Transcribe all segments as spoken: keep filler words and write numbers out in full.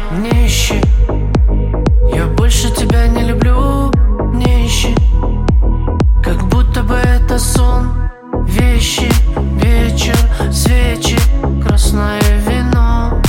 Не ищи, я больше тебя не люблю. Не ищи, как будто бы это сон. Вещи, вечер, свечи, красное вино.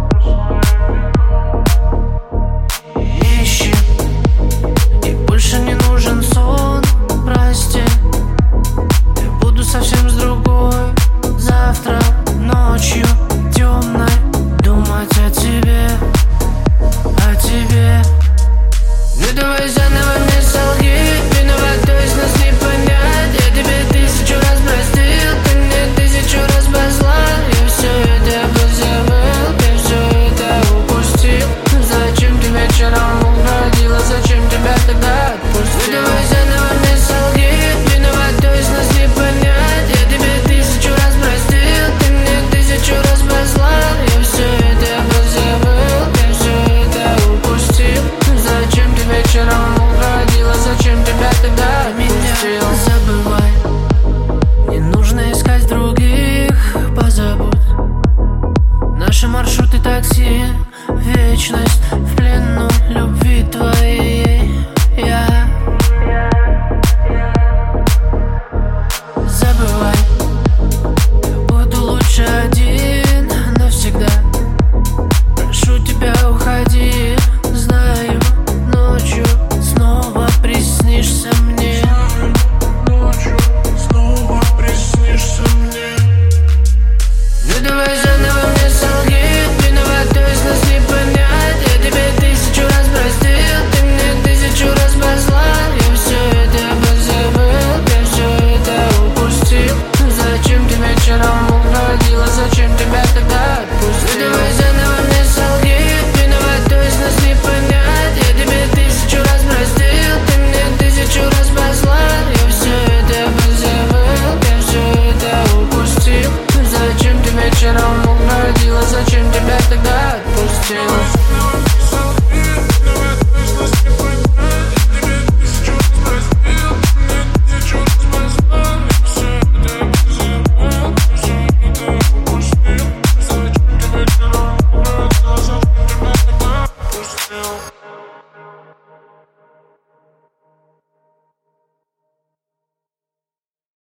Ищи, и больше не нужен сон. Прости, я буду совсем с другой. Завтра ночью темной думать о тебе, о тебе. Ну давай заново мне солги, виноватой из нас не понять. Я тебе тысячу раз простил, ты мне тысячу раз послал. Я все это позабыл, я все это упустил. Зачем ты вечером уходила, зачем тебя тогда отпустил? Ну давай заново мне солги, виноватой из нас не понять. Я тебе тысячу раз простил, ты мне тысячу раз послал. Я все это позабыл, я все это упустил. Зачем ты вечером уходила, зачем тебя тогда отпустил? Забывай, не нужно искать других, позабудь наши маршруты такси. Вечность в плену любви твоей. Я